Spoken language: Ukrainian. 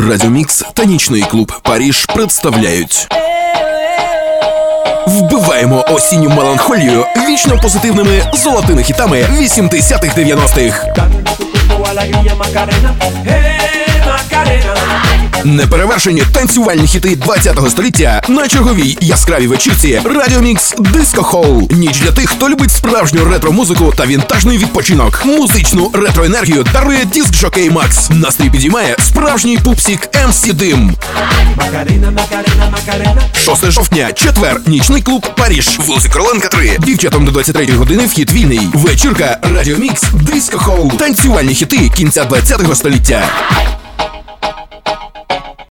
Радіомікс та нічний клуб «Париж» представляють. Вбиваємо осінню меланхолію вічно позитивними золотими хітами 80-х-90-х. Неперевершені танцювальні хіти 20-го століття на черговій яскравій вечірці «Радіомікс Диско Холл». Ніч для тих, хто любить справжню ретро-музику та вінтажний відпочинок. Музичну ретроенергію дарує диск-жокей Макс. Настрій підіймає справжній пупсік МС Дим. 6 жовтня, четвер, нічний клуб «Париж». Вулиця Короленка, 3. Дівчатам до 23-ї години вхід вільний. Вечірка «Радіомікс Диско Холл». Танцювальні хіти кінця 20-го століття.